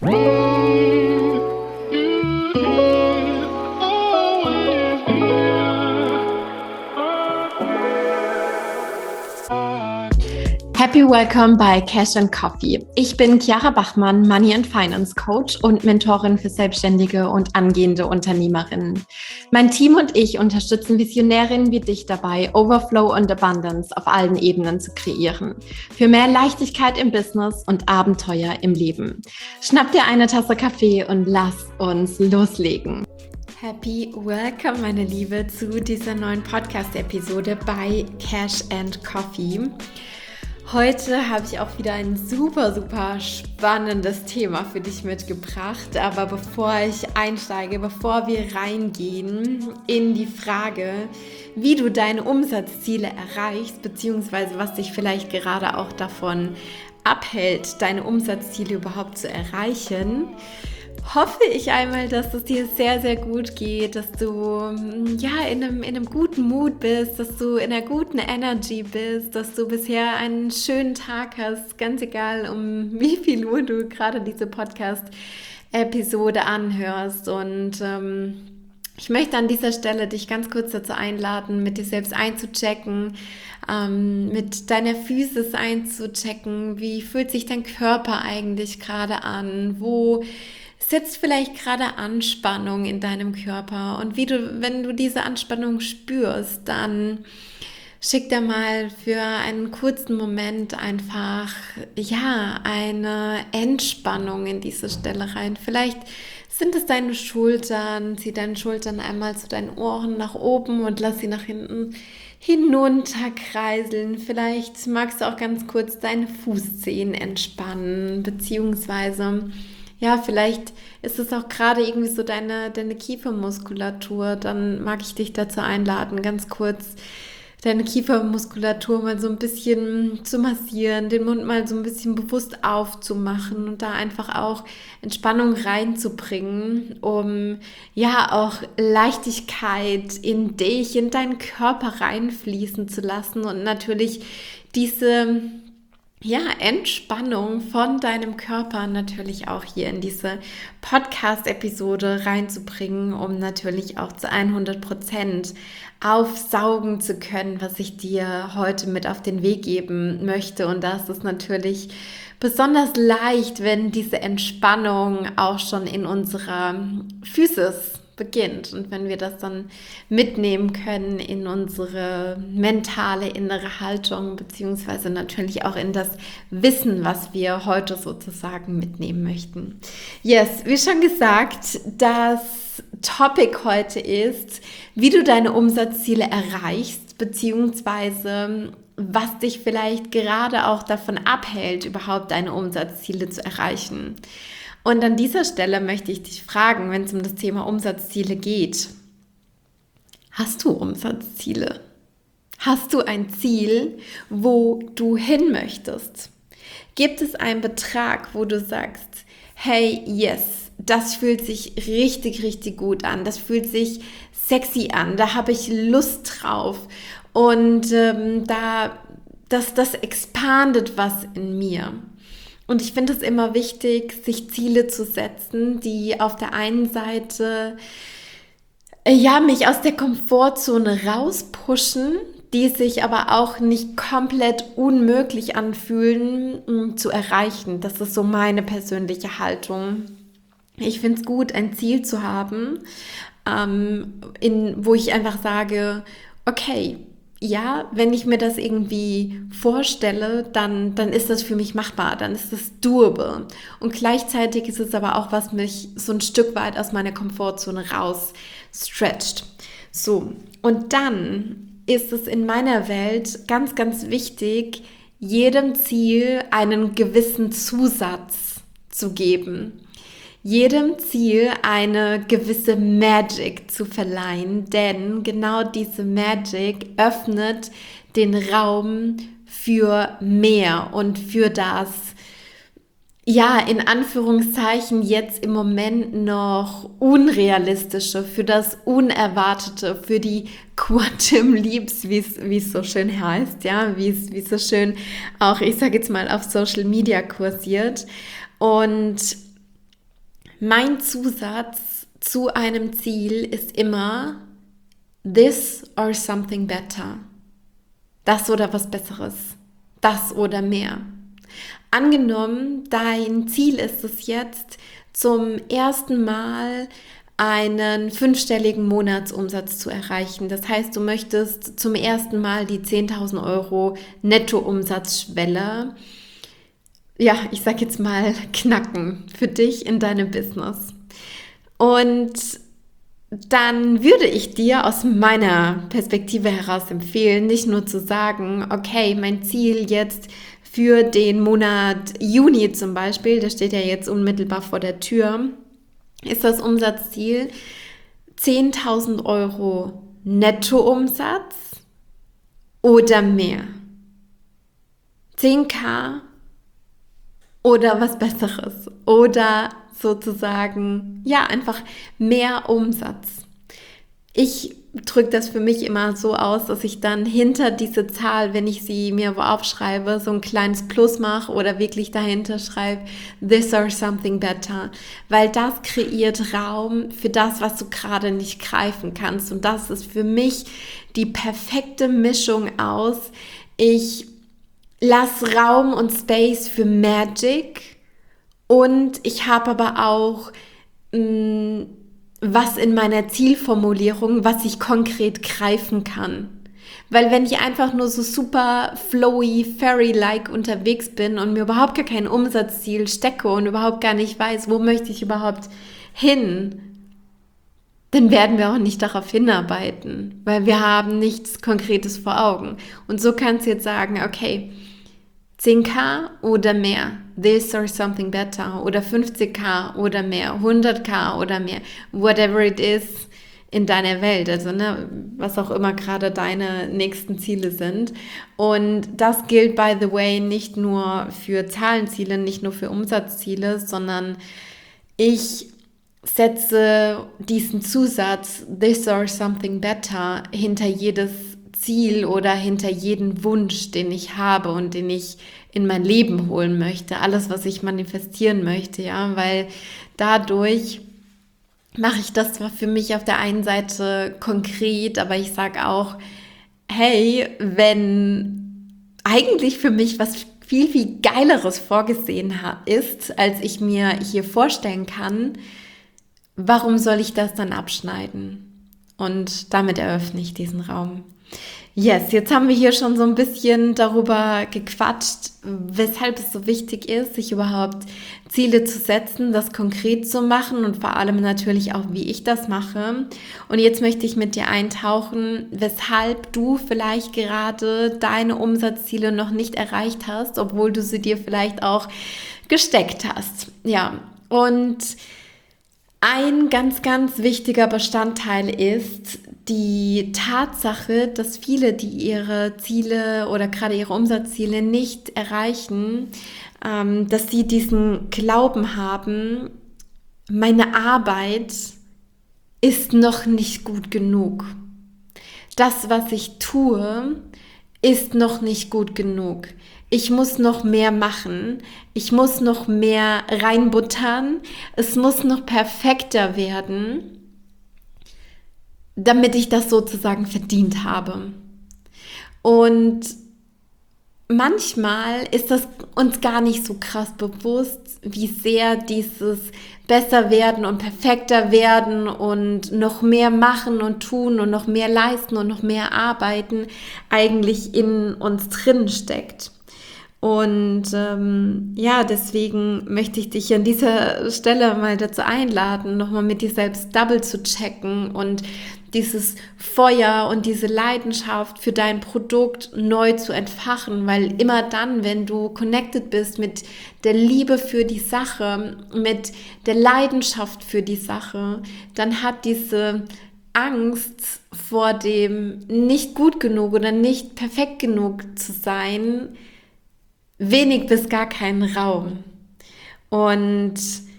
Happy Welcome bei Cash and Coffee. Ich bin Chiara Bachmann, Money and Finance Coach und Mentorin für Selbstständige und angehende Unternehmerinnen. Mein Team und ich unterstützen Visionärinnen wie dich dabei, Overflow und Abundance auf allen Ebenen zu kreieren. Für mehr Leichtigkeit im Business und Abenteuer im Leben. Schnapp dir eine Tasse Kaffee und lass uns loslegen. Happy Welcome, meine Liebe, zu dieser neuen Podcast-Episode bei Cash and Coffee. Heute habe ich auch wieder ein super spannendes Thema für dich mitgebracht. Aber bevor ich einsteige, bevor wir reingehen in die Frage, wie du deine Umsatzziele erreichst, beziehungsweise was dich vielleicht gerade auch davon abhält, deine Umsatzziele überhaupt zu erreichen, hoffe ich einmal, dass es dir sehr gut geht, dass du in einem guten Mood bist, dass du in einer guten Energy bist, dass du bisher einen schönen Tag hast, ganz egal, um wie viel Uhr du gerade diese Podcast-Episode anhörst. Und ich möchte an dieser Stelle dich ganz kurz dazu einladen, mit dir selbst einzuchecken, mit deiner Physis einzuchecken. Wie fühlt sich dein Körper eigentlich gerade an? Wo sitzt vielleicht gerade Anspannung in deinem Körper? Und wenn du diese Anspannung spürst, dann schick dir mal für einen kurzen Moment einfach, eine Entspannung in diese Stelle rein. Vielleicht sind es deine Schultern, zieh deine Schultern einmal zu deinen Ohren nach oben und lass sie nach hinten hinunter kreiseln. Vielleicht magst du auch ganz kurz deine Fußzehen entspannen, beziehungsweise vielleicht ist es auch gerade irgendwie so deine Kiefermuskulatur. Dann mag ich dich dazu einladen, ganz kurz deine Kiefermuskulatur mal so ein bisschen zu massieren, den Mund mal so ein bisschen bewusst aufzumachen und da einfach auch Entspannung reinzubringen, um auch Leichtigkeit in dich, in deinen Körper reinfließen zu lassen und natürlich diese Entspannung von deinem Körper natürlich auch hier in diese Podcast-Episode reinzubringen, um natürlich auch zu 100% aufsaugen zu können, was ich dir heute mit auf den Weg geben möchte. Und das ist natürlich besonders leicht, wenn diese Entspannung auch schon in unserer Physis beginnt und wenn wir das dann mitnehmen können in unsere mentale innere Haltung, beziehungsweise natürlich auch in das Wissen, was wir heute sozusagen mitnehmen möchten. Yes, wie schon gesagt, das Topic heute ist, wie du deine Umsatzziele erreichst, beziehungsweise was dich vielleicht gerade auch davon abhält, überhaupt deine Umsatzziele zu erreichen. Und an dieser Stelle möchte ich dich fragen, wenn es um das Thema Umsatzziele geht. Hast du Umsatzziele? Hast du ein Ziel, wo du hin möchtest? Gibt es einen Betrag, wo du sagst, hey, yes, das fühlt sich richtig gut an, das fühlt sich sexy an, da habe ich Lust drauf und das expandet was in mir. Und ich finde es immer wichtig, sich Ziele zu setzen, die auf der einen Seite mich aus der Komfortzone rauspushen, die sich aber auch nicht komplett unmöglich anfühlen zu erreichen. Das ist so meine persönliche Haltung. Ich finde es gut, ein Ziel zu haben, wo ich einfach sage, okay, wenn ich mir das irgendwie vorstelle, dann ist das für mich machbar, dann ist das doable. Und gleichzeitig ist es aber auch, was mich so ein Stück weit aus meiner Komfortzone raus stretcht. So, und dann ist es in meiner Welt ganz wichtig, jedem Ziel einen gewissen Zusatz zu geben. Jedem Ziel eine gewisse Magic zu verleihen, denn genau diese Magic öffnet den Raum für mehr und für das, in Anführungszeichen jetzt im Moment noch Unrealistische, für das Unerwartete, für die Quantum Leaps, wie es so schön heißt, wie es so schön auch, ich sage jetzt mal, auf Social Media kursiert. Und Mein Zusatz zu einem Ziel ist immer this or something better. Das oder was Besseres. Das oder mehr. Angenommen, dein Ziel ist es jetzt, zum ersten Mal einen 5-stelligen Monatsumsatz zu erreichen. Das heißt, du möchtest zum ersten Mal die 10.000 Euro Nettoumsatzschwelle, ja, ich sag jetzt mal, knacken für dich in deinem Business. Und dann würde ich dir aus meiner Perspektive heraus empfehlen, nicht nur zu sagen, okay, mein Ziel jetzt für den Monat Juni zum Beispiel, der steht ja jetzt unmittelbar vor der Tür, ist das Umsatzziel 10.000 Euro Nettoumsatz oder mehr. 10.000 oder was Besseres oder sozusagen, ja, einfach mehr Umsatz. Ich drücke das für mich immer so aus, dass ich dann hinter diese Zahl, wenn ich sie mir wo aufschreibe, so ein kleines Plus mache oder wirklich dahinter schreibe, this or something better, weil das kreiert Raum für das, was du gerade nicht greifen kannst, und das ist für mich die perfekte Mischung aus, ich lass Raum und Space für Magic und ich habe aber auch was in meiner Zielformulierung, was ich konkret greifen kann. Weil wenn ich einfach nur so super flowy, fairy-like unterwegs bin und mir überhaupt gar kein Umsatzziel stecke und überhaupt gar nicht weiß, wo möchte ich überhaupt hin, dann werden wir auch nicht darauf hinarbeiten, weil wir haben nichts Konkretes vor Augen. Und so kannst du jetzt sagen, okay, 10.000 oder mehr, this or something better, oder 50.000 oder mehr, 100.000 oder mehr, whatever it is in deiner Welt, also was auch immer gerade deine nächsten Ziele sind. Und das gilt, by the way, nicht nur für Zahlenziele, nicht nur für Umsatzziele, sondern ich setze diesen Zusatz, this or something better, hinter jedes Ziel oder hinter jeden Wunsch, den ich habe und den ich in mein Leben holen möchte, alles, was ich manifestieren möchte, ja, weil dadurch mache ich das zwar für mich auf der einen Seite konkret, aber ich sage auch, hey, wenn eigentlich für mich was viel, viel Geileres vorgesehen ist, als ich mir hier vorstellen kann, warum soll ich das dann abschneiden? Und damit eröffne ich diesen Raum. Yes, jetzt haben wir hier schon so ein bisschen darüber gequatscht, weshalb es so wichtig ist, sich überhaupt Ziele zu setzen, das konkret zu machen und vor allem natürlich auch, wie ich das mache. Und jetzt möchte ich mit dir eintauchen, weshalb du vielleicht gerade deine Umsatzziele noch nicht erreicht hast, obwohl du sie dir vielleicht auch gesteckt hast. Ja, und ein ganz, ganz wichtiger Bestandteil ist die Tatsache, dass viele, die ihre Ziele oder gerade ihre Umsatzziele nicht erreichen, dass sie diesen Glauben haben, meine Arbeit ist noch nicht gut genug. Das, was ich tue, ist noch nicht gut genug. Ich muss noch mehr machen, ich muss noch mehr reinbuttern, es muss noch perfekter werden, damit ich das sozusagen verdient habe. Und manchmal ist das uns gar nicht so krass bewusst, wie sehr dieses besser werden und perfekter werden und noch mehr machen und tun und noch mehr leisten und noch mehr arbeiten eigentlich in uns drin steckt. Und ja, deswegen möchte ich dich an dieser Stelle mal dazu einladen, nochmal mit dir selbst double zu checken und dieses Feuer und diese Leidenschaft für dein Produkt neu zu entfachen, weil immer dann, wenn du connected bist mit der Liebe für die Sache, mit der Leidenschaft für die Sache, dann hat diese Angst vor dem nicht gut genug oder nicht perfekt genug zu sein wenig bis gar keinen Raum. Und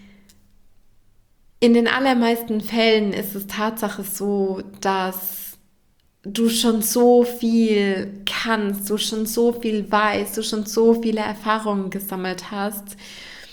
in den allermeisten Fällen ist es Tatsache so, dass du schon so viel kannst, du schon so viel weißt, du schon so viele Erfahrungen gesammelt hast,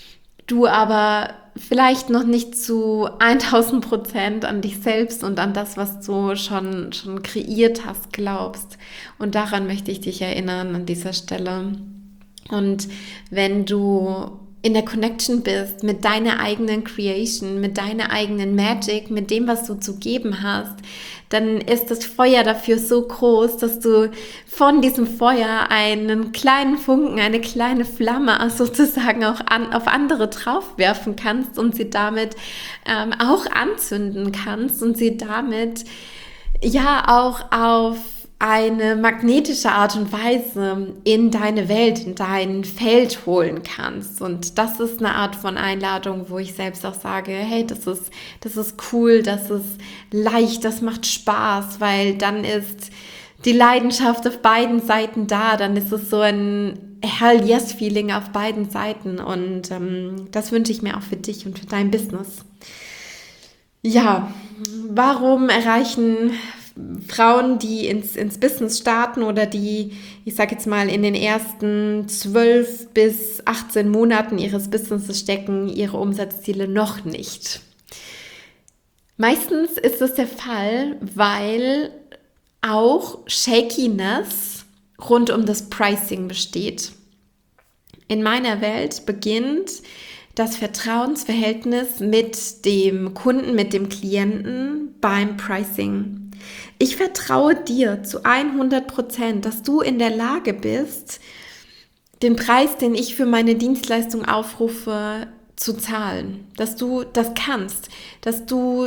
du aber vielleicht noch nicht zu 1000% an dich selbst und an das, was du schon kreiert hast, glaubst. Und daran möchte ich dich erinnern an dieser Stelle. Und wenn du in der Connection bist mit deiner eigenen Creation, mit deiner eigenen Magic, mit dem, was du zu geben hast, dann ist das Feuer dafür so groß, dass du von diesem Feuer einen kleinen Funken, eine kleine Flamme sozusagen auch auf andere draufwerfen kannst und sie damit auch anzünden kannst und sie damit ja auch auf eine magnetische Art und Weise in deine Welt, in dein Feld holen kannst. Und das ist eine Art von Einladung, wo ich selbst auch sage, hey, das ist cool, das ist leicht, das macht Spaß, weil dann ist die Leidenschaft auf beiden Seiten da, dann ist es so ein Hell-Yes-Feeling auf beiden Seiten und das wünsche ich mir auch für dich und für dein Business. Ja, warum erreichen Frauen, die ins Business starten oder die, ich sage jetzt mal, in den ersten 12 bis 18 Monaten ihres Businesses stecken, ihre Umsatzziele noch nicht? Meistens ist das der Fall, weil auch Shakiness rund um das Pricing besteht. In meiner Welt beginnt das Vertrauensverhältnis mit dem Kunden, mit dem Klienten beim Pricing. Ich vertraue dir zu 100%, dass du in der Lage bist, den Preis, den ich für meine Dienstleistung aufrufe, zu zahlen. Dass du das kannst, dass du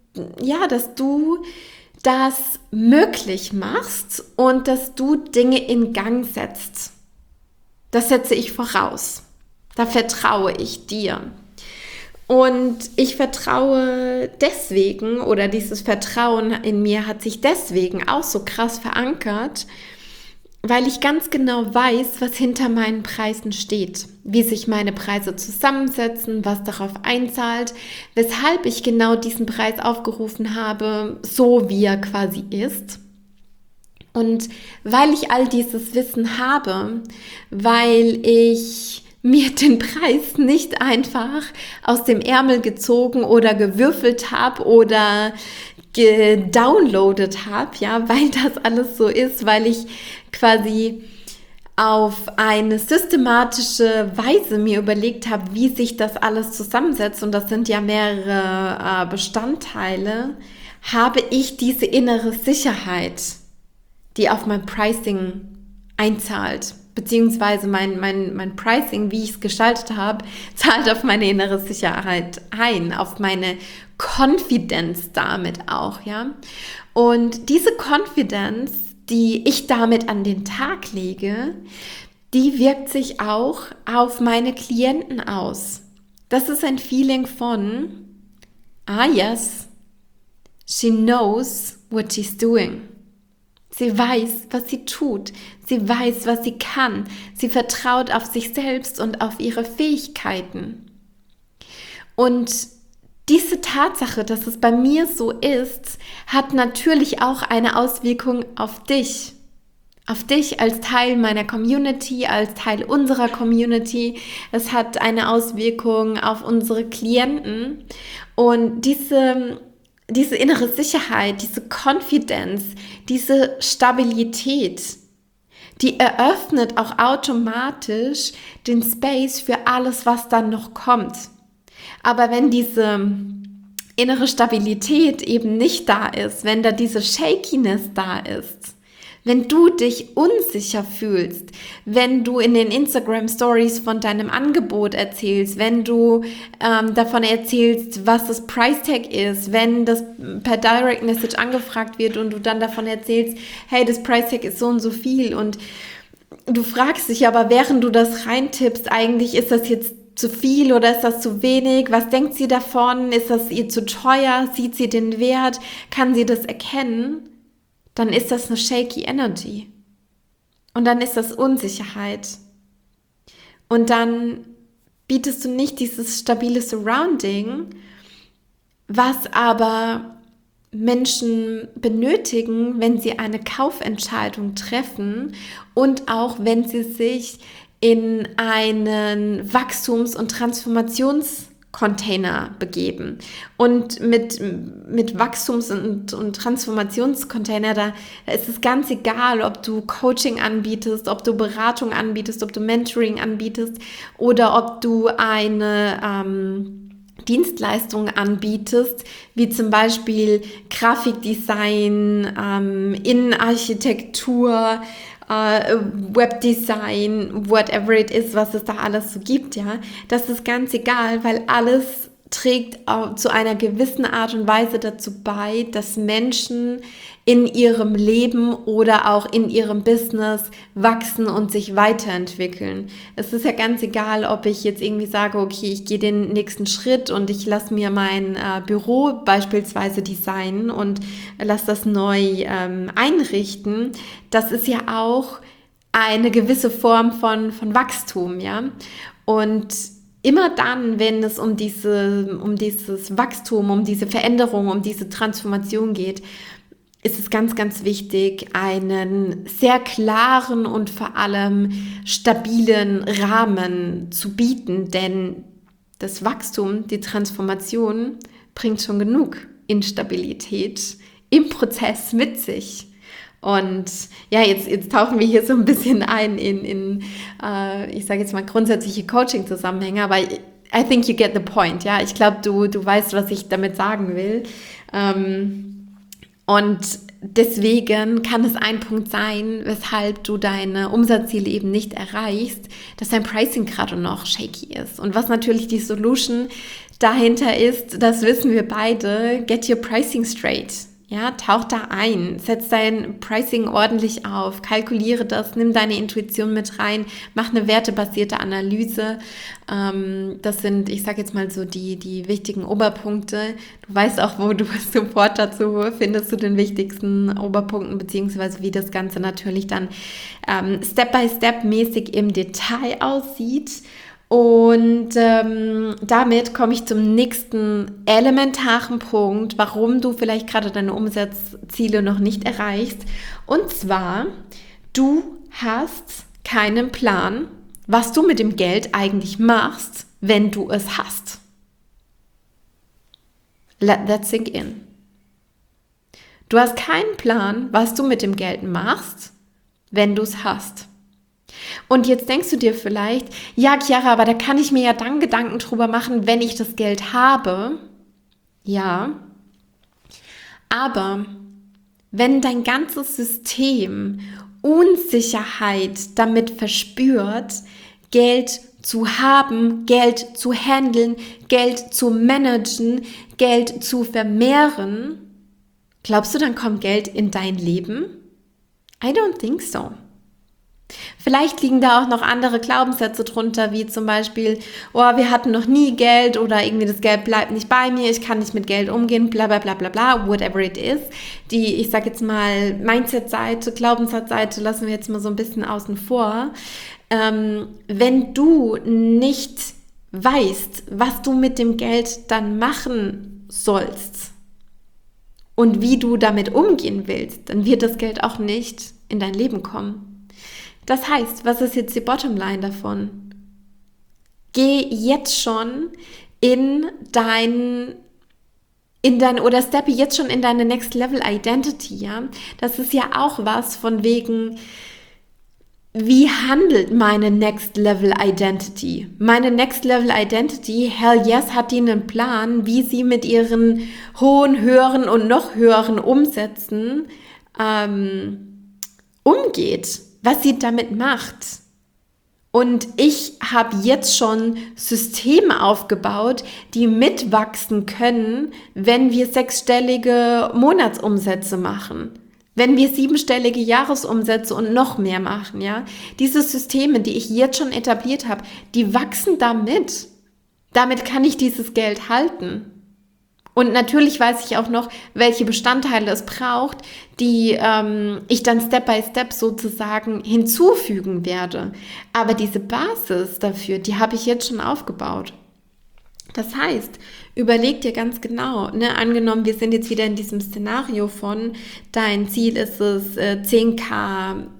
das möglich machst und dass du Dinge in Gang setzt. Das setze ich voraus. Da vertraue ich dir. Und ich vertraue deswegen, oder dieses Vertrauen in mir hat sich deswegen auch so krass verankert, weil ich ganz genau weiß, was hinter meinen Preisen steht, wie sich meine Preise zusammensetzen, was darauf einzahlt, weshalb ich genau diesen Preis aufgerufen habe, so wie er quasi ist. Und weil ich all dieses Wissen habe, weil ich mir den Preis nicht einfach aus dem Ärmel gezogen oder gewürfelt habe oder gedownloadet habe, ja, weil das alles so ist, weil ich quasi auf eine systematische Weise mir überlegt habe, wie sich das alles zusammensetzt, und das sind ja mehrere Bestandteile, habe ich diese innere Sicherheit, die auf mein Pricing einzahlt. Beziehungsweise mein Pricing, wie ich es gestaltet habe, zahlt auf meine innere Sicherheit ein, auf meine Confidence damit auch, ja. Und diese Confidence, die ich damit an den Tag lege, die wirkt sich auch auf meine Klienten aus. Das ist ein Feeling von, yes, she knows what she's doing. Sie weiß, was sie tut. Sie weiß, was sie kann. Sie vertraut auf sich selbst und auf ihre Fähigkeiten. Und diese Tatsache, dass es bei mir so ist, hat natürlich auch eine Auswirkung auf dich. Auf dich als Teil meiner Community, als Teil unserer Community. Es hat eine Auswirkung auf unsere Klienten. Und diese innere Sicherheit, diese Confidence, diese Stabilität, die eröffnet auch automatisch den Space für alles, was dann noch kommt. Aber wenn diese innere Stabilität eben nicht da ist, wenn da diese Shakiness da ist, wenn du dich unsicher fühlst, wenn du in den Instagram-Stories von deinem Angebot erzählst, wenn du davon erzählst, was das Price-Tag ist, wenn das per Direct Message angefragt wird und du dann davon erzählst, hey, das Price-Tag ist so und so viel, und du fragst dich aber, während du das reintippst, eigentlich ist das jetzt zu viel oder ist das zu wenig? Was denkt sie davon? Ist das ihr zu teuer? Sieht sie den Wert? Kann sie das erkennen? Dann ist das eine shaky Energy. Und dann ist das Unsicherheit. Und dann bietest du nicht dieses stabile Surrounding, was aber Menschen benötigen, wenn sie eine Kaufentscheidung treffen und auch wenn sie sich in einen Wachstums- und Transformationscontainer begeben. Und mit Wachstums- und Transformationscontainer, da ist es ganz egal, ob du Coaching anbietest, ob du Beratung anbietest, ob du Mentoring anbietest oder ob du eine Dienstleistungen anbietest, wie zum Beispiel Grafikdesign, Innenarchitektur, Webdesign, whatever it is, was es da alles so gibt, ja, das ist ganz egal, weil alles trägt zu einer gewissen Art und Weise dazu bei, dass Menschen in ihrem Leben oder auch in ihrem Business wachsen und sich weiterentwickeln. Es ist ja ganz egal, ob ich jetzt irgendwie sage, okay, ich gehe den nächsten Schritt und ich lasse mir mein Büro beispielsweise designen und lasse das neu einrichten. Das ist ja auch eine gewisse Form von Wachstum, ja. Und immer dann, wenn es um dieses Wachstum, um diese Veränderung, um diese Transformation geht, ist es ganz, ganz wichtig, einen sehr klaren und vor allem stabilen Rahmen zu bieten, denn das Wachstum, die Transformation bringt schon genug Instabilität im Prozess mit sich. Und ja, jetzt tauchen wir hier so ein bisschen ein in ich sage jetzt mal grundsätzliche Coaching-Zusammenhänge, aber I think you get the point, ja. Ich glaube, du weißt, was ich damit sagen will. Und deswegen kann es ein Punkt sein, weshalb du deine Umsatzziele eben nicht erreichst, dass dein Pricing gerade noch shaky ist. Und was natürlich die Solution dahinter ist, das wissen wir beide, get your pricing straight. Ja, tauch da ein, setz dein Pricing ordentlich auf, kalkuliere das, nimm deine Intuition mit rein, mach eine wertebasierte Analyse. Das sind, ich sage jetzt mal so die wichtigen Oberpunkte. Du weißt auch, wo du Support dazu findest, zu den wichtigsten Oberpunkten, beziehungsweise wie das Ganze natürlich dann Step-by-Step-mäßig im Detail aussieht. Und damit komme ich zum nächsten elementaren Punkt, warum du vielleicht gerade deine Umsatzziele noch nicht erreichst. Und zwar, du hast keinen Plan, was du mit dem Geld eigentlich machst, wenn du es hast. Let that sink in. Du hast keinen Plan, was du mit dem Geld machst, wenn du es hast. Und jetzt denkst du dir vielleicht, ja, Chiara, aber da kann ich mir ja dann Gedanken drüber machen, wenn ich das Geld habe. Ja, aber wenn dein ganzes System Unsicherheit damit verspürt, Geld zu haben, Geld zu handeln, Geld zu managen, Geld zu vermehren, glaubst du, dann kommt Geld in dein Leben? I don't think so. Vielleicht liegen da auch noch andere Glaubenssätze drunter, wie zum Beispiel, oh, wir hatten noch nie Geld oder irgendwie das Geld bleibt nicht bei mir, ich kann nicht mit Geld umgehen, bla bla bla bla bla, whatever it is. Die, ich sag jetzt mal, Mindset-Seite, Glaubenssatzseite lassen wir jetzt mal so ein bisschen außen vor. Wenn du nicht weißt, was du mit dem Geld dann machen sollst und wie du damit umgehen willst, dann wird das Geld auch nicht in dein Leben kommen. Das heißt, was ist jetzt die Bottomline davon? Geh jetzt schon oder steppe jetzt schon in deine Next Level Identity, ja? Das ist ja auch was von wegen, wie handelt meine Next Level Identity? Meine Next Level Identity, hell yes, hat die einen Plan, wie sie mit ihren hohen, höheren und noch höheren Umsätzen umgeht, was sie damit macht. Und ich habe jetzt schon Systeme aufgebaut, die mitwachsen können, wenn wir 6-stellige Monatsumsätze machen, wenn wir 7-stellige Jahresumsätze und noch mehr machen, ja. Diese Systeme, die ich jetzt schon etabliert habe, die wachsen damit. Damit kann ich dieses Geld halten. Und natürlich weiß ich auch noch, welche Bestandteile es braucht, die ich dann Step by Step sozusagen hinzufügen werde. Aber diese Basis dafür, die habe ich jetzt schon aufgebaut. Das heißt, überleg dir ganz genau, ne, angenommen, wir sind jetzt wieder in diesem Szenario von, dein Ziel ist es, 10.000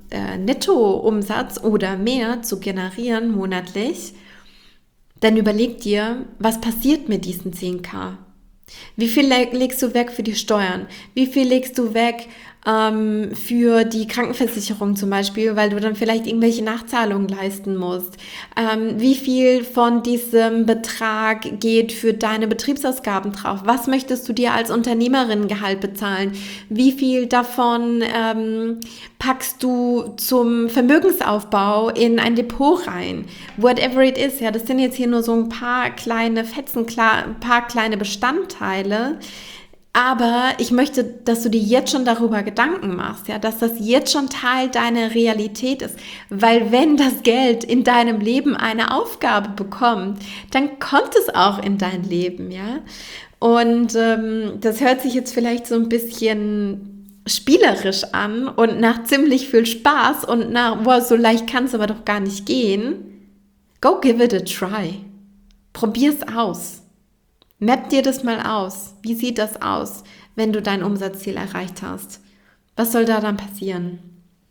Nettoumsatz oder mehr zu generieren monatlich, dann überleg dir, was passiert mit diesen 10.000? Wie viel legst du weg für die Steuern? Wie viel legst du weg für die Krankenversicherung zum Beispiel, weil du dann vielleicht irgendwelche Nachzahlungen leisten musst? Wie viel von diesem Betrag geht für deine Betriebsausgaben drauf? Was möchtest du dir als Unternehmerin Gehalt bezahlen? Wie viel davon packst du zum Vermögensaufbau in ein Depot rein? Whatever it is, ja, das sind jetzt hier nur so ein paar kleine Fetzen, ein paar kleine Bestandteile. Aber ich möchte, dass du dir jetzt schon darüber Gedanken machst, ja, dass das jetzt schon Teil deiner Realität ist. Weil wenn das Geld in deinem Leben eine Aufgabe bekommt, dann kommt es auch in dein Leben, ja. Und das hört sich jetzt vielleicht so ein bisschen spielerisch an und nach ziemlich viel Spaß und nach, boah, so leicht kann es aber doch gar nicht gehen. Go give it a try. Probier's aus. Map dir das mal aus. Wie sieht das aus, wenn du dein Umsatzziel erreicht hast? Was soll da dann passieren?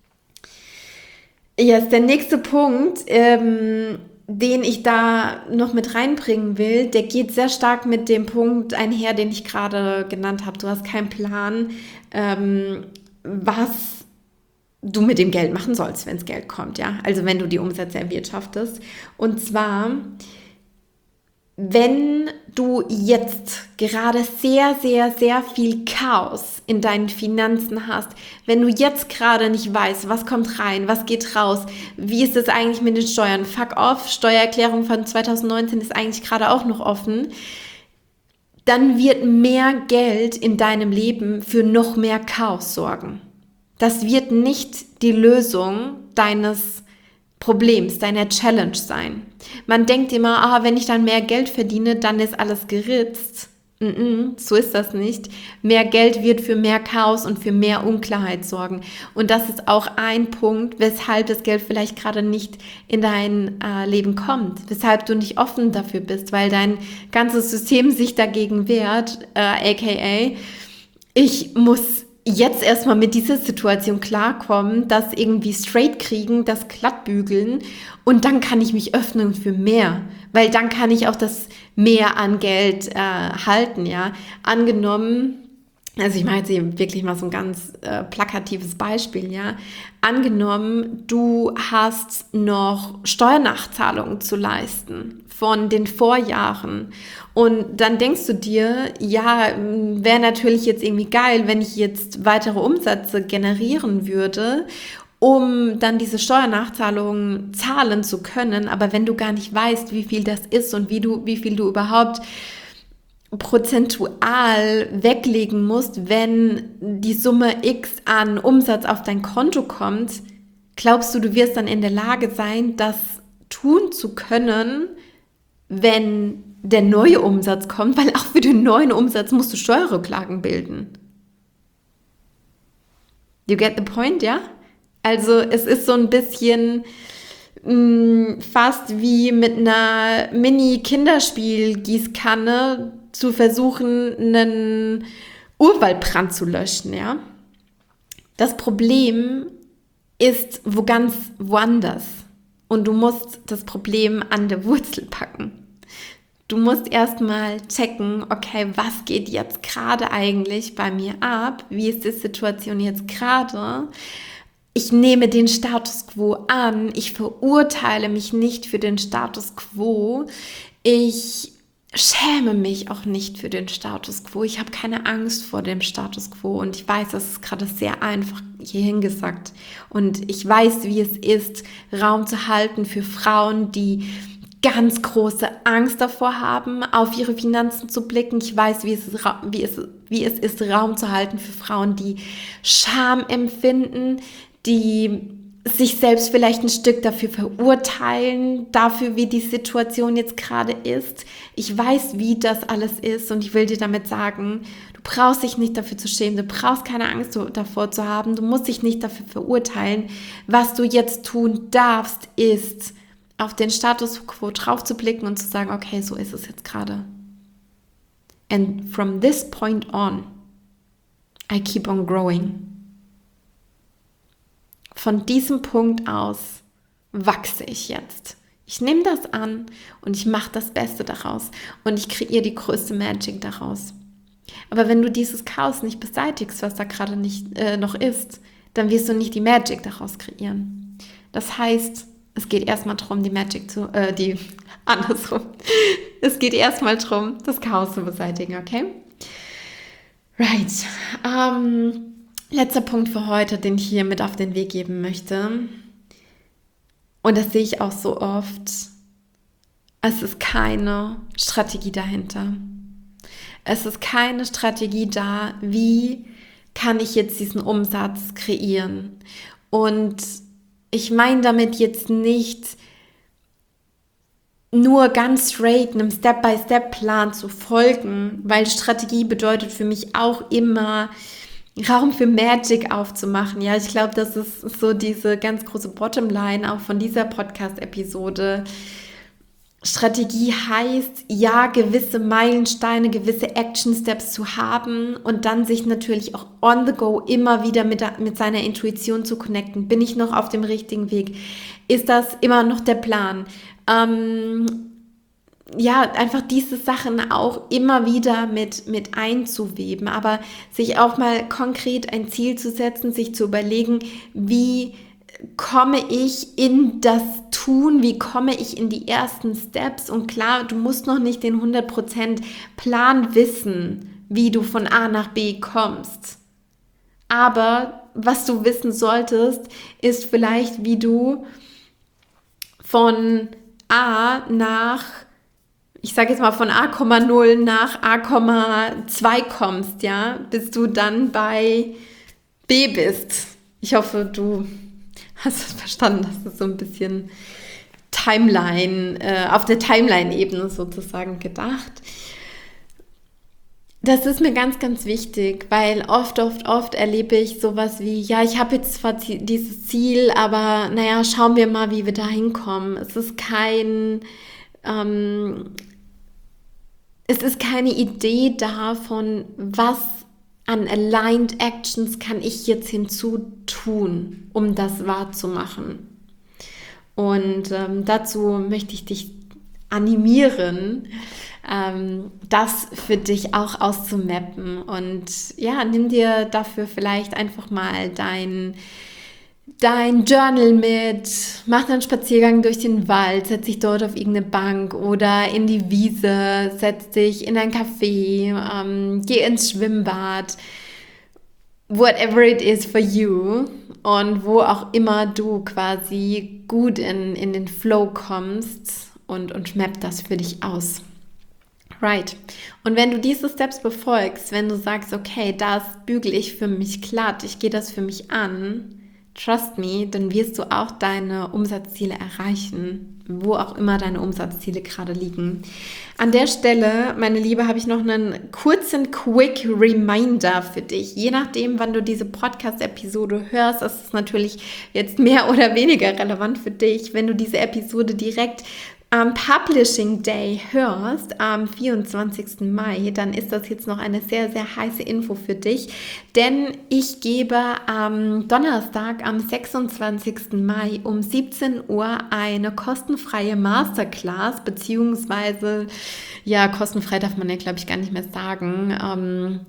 Yes, der nächste Punkt, den ich da noch mit reinbringen will, der geht sehr stark mit dem Punkt einher, den ich gerade genannt habe. Du hast keinen Plan, was du mit dem Geld machen sollst, wenn es Geld kommt, ja? Also wenn du die Umsätze erwirtschaftest. Und zwar, wenn du jetzt gerade sehr, sehr, sehr viel Chaos in deinen Finanzen hast, wenn du jetzt gerade nicht weißt, was kommt rein, was geht raus, wie ist es eigentlich mit den Steuern, fuck off, Steuererklärung von 2019 ist eigentlich gerade auch noch offen, dann wird mehr Geld in deinem Leben für noch mehr Chaos sorgen. Das wird nicht die Lösung deines Problems, deiner Challenge sein. Man denkt immer, wenn ich dann mehr Geld verdiene, dann ist alles geritzt. So ist das nicht. Mehr Geld wird für mehr Chaos und für mehr Unklarheit sorgen. Und das ist auch ein Punkt, weshalb das Geld vielleicht gerade nicht in dein Leben kommt, weshalb du nicht offen dafür bist, weil dein ganzes System sich dagegen wehrt, aka ich muss jetzt erstmal mit dieser Situation klarkommen, das irgendwie straight kriegen, das glatt bügeln und dann kann ich mich öffnen für mehr, weil dann kann ich auch das mehr an Geld halten, ja. Angenommen, also ich mache jetzt hier wirklich mal so ein ganz plakatives Beispiel, ja. Angenommen, du hast noch Steuernachzahlungen zu leisten von den Vorjahren und dann denkst du dir, ja, wäre natürlich jetzt irgendwie geil, wenn ich jetzt weitere Umsätze generieren würde, um dann diese Steuernachzahlungen zahlen zu können, aber wenn du gar nicht weißt, wie viel das ist und wie viel du überhaupt prozentual weglegen musst, wenn die Summe X an Umsatz auf dein Konto kommt, glaubst du, du wirst dann in der Lage sein, das tun zu können, wenn der neue Umsatz kommt, weil auch für den neuen Umsatz musst du Steuerrücklagen bilden. You get the point, ja? Also es ist so ein bisschen fast wie mit einer Mini-Kinderspiel-Gießkanne zu versuchen, einen Urwaldbrand zu löschen, ja. Das Problem ist ganz woanders und du musst das Problem an der Wurzel packen. Du musst erstmal checken, okay, was geht jetzt gerade eigentlich bei mir ab? Wie ist die Situation jetzt gerade? Ich nehme den Status quo an. Ich verurteile mich nicht für den Status quo. Ich schäme mich auch nicht für den Status quo. Ich habe keine Angst vor dem Status quo und ich weiß, das ist gerade sehr einfach hierhin gesagt. Und ich weiß, wie es ist, Raum zu halten für Frauen, die ganz große Angst davor haben, auf ihre Finanzen zu blicken. Ich weiß, wie es ist, Raum zu halten für Frauen, die Scham empfinden, die sich selbst vielleicht ein Stück dafür verurteilen, dafür, wie die Situation jetzt gerade ist. Ich weiß, wie das alles ist und ich will dir damit sagen, du brauchst dich nicht dafür zu schämen, du brauchst keine Angst davor zu haben, du musst dich nicht dafür verurteilen. Was du jetzt tun darfst, ist, auf den Status quo drauf zu blicken und zu sagen, okay, so ist es jetzt gerade. And from this point on, I keep on growing. von diesem Punkt aus wachse ich jetzt. Ich nehme das an und ich mache das Beste daraus und ich kreiere die größte Magic daraus. Aber wenn du dieses Chaos nicht beseitigst, was da gerade nicht noch ist, dann wirst du nicht die Magic daraus kreieren. Das heißt, es geht erstmal darum, andersrum. Es geht erstmal darum, das Chaos zu beseitigen, okay? Right. Letzter Punkt für heute, den ich hier mit auf den Weg geben möchte. Und das sehe ich auch so oft. Es ist keine Strategie dahinter. Es ist keine Strategie da, wie kann ich jetzt diesen Umsatz kreieren. Und ich meine damit jetzt nicht nur ganz straight einem Step-by-Step-Plan zu folgen, weil Strategie bedeutet für mich auch immer, Raum für Magic aufzumachen. Ja, ich glaube, das ist so diese ganz große Bottomline auch von dieser Podcast-Episode. Strategie heißt, ja, gewisse Meilensteine, gewisse Action-Steps zu haben und dann sich natürlich auch on the go immer wieder mit seiner Intuition zu connecten. Bin ich noch auf dem richtigen Weg? Ist das immer noch der Plan? Ja, einfach diese Sachen auch immer wieder mit einzuweben, aber sich auch mal konkret ein Ziel zu setzen, sich zu überlegen, wie komme ich in das Tun, wie komme ich in die ersten Steps, und klar, du musst noch nicht den 100% Plan wissen, wie du von A nach B kommst, aber was du wissen solltest, ist vielleicht, wie du von A nach, ich sage jetzt mal von A,0 nach A,2 kommst, ja, bis du dann bei B bist. Ich hoffe, du hast es verstanden, das ist so ein bisschen auf der Timeline-Ebene sozusagen gedacht. Das ist mir ganz, ganz wichtig, weil oft erlebe ich sowas wie, ja, ich habe jetzt zwar dieses Ziel, aber naja, schauen wir mal, wie wir da hinkommen. Es ist keine Idee davon, was an Aligned Actions kann ich jetzt hinzutun, um das wahrzumachen. Und dazu möchte ich dich animieren, das für dich auch auszumappen. Und ja, nimm dir dafür vielleicht einfach mal dein Journal mit, mach einen Spaziergang durch den Wald, setz dich dort auf irgendeine Bank oder in die Wiese, setz dich in ein Café, geh ins Schwimmbad, whatever it is for you, und wo auch immer du quasi gut in den Flow kommst und map das für dich aus. Right. Und wenn du diese Steps befolgst, wenn du sagst, okay, das bügel ich für mich glatt, ich gehe das für mich an, trust me, dann wirst du auch deine Umsatzziele erreichen, wo auch immer deine Umsatzziele gerade liegen. An der Stelle, meine Liebe, habe ich noch einen kurzen Quick Reminder für dich. Je nachdem, wann du diese Podcast-Episode hörst, ist es natürlich jetzt mehr oder weniger relevant für dich. Wenn du diese Episode direkt am Publishing Day hörst, am 24. Mai, dann ist das jetzt noch eine sehr, sehr heiße Info für dich, denn ich gebe am Donnerstag, am 26. Mai um 17 Uhr eine kostenfreie Masterclass, beziehungsweise, ja, kostenfrei darf man ja, glaube ich, gar nicht mehr sagen,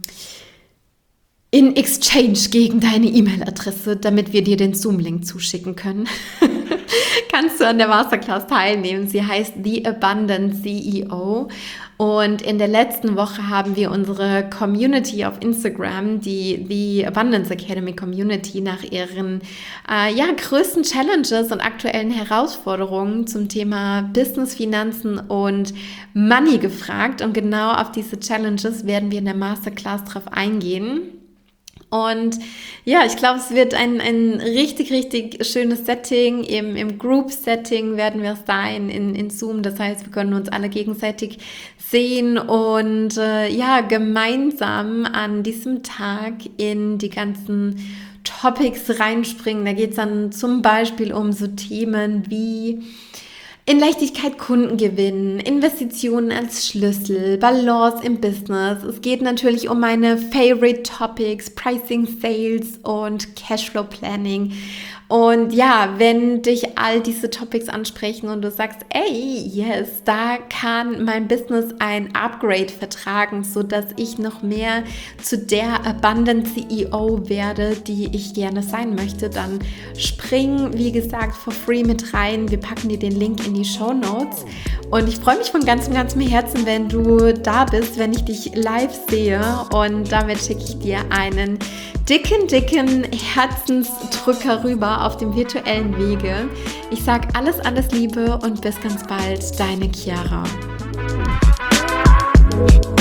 in Exchange gegen deine E-Mail-Adresse, damit wir dir den Zoom-Link zuschicken können. Kannst du an der Masterclass teilnehmen. Sie heißt The Abundant CEO. Und in der letzten Woche haben wir unsere Community auf Instagram, die The Abundance Academy Community, nach ihren größten Challenges und aktuellen Herausforderungen zum Thema Business, Finanzen und Money gefragt. Und genau auf diese Challenges werden wir in der Masterclass drauf eingehen. Und ja, ich glaube, es wird ein richtig, richtig schönes Setting. Im Group-Setting werden wir sein in Zoom. Das heißt, wir können uns alle gegenseitig sehen und gemeinsam an diesem Tag in die ganzen Topics reinspringen. Da geht es dann zum Beispiel um so Themen wie In Leichtigkeit Kunden gewinnen, Investitionen als Schlüssel, Balance im Business. Es geht natürlich um meine Favorite Topics, Pricing, Sales und Cashflow Planning. Und ja, wenn dich all diese Topics ansprechen und du sagst, ey, yes, da kann mein Business ein Upgrade vertragen, sodass ich noch mehr zu der Abundant CEO werde, die ich gerne sein möchte, dann spring, wie gesagt, for free mit rein. Wir packen dir den Link in die Shownotes. Und ich freue mich von ganzem Herzen, wenn du da bist, wenn ich dich live sehe. Und damit schicke ich dir einen dicken Herzensdrücker rüber auf dem virtuellen Wege. Ich sage alles Liebe und bis ganz bald, deine Chiara.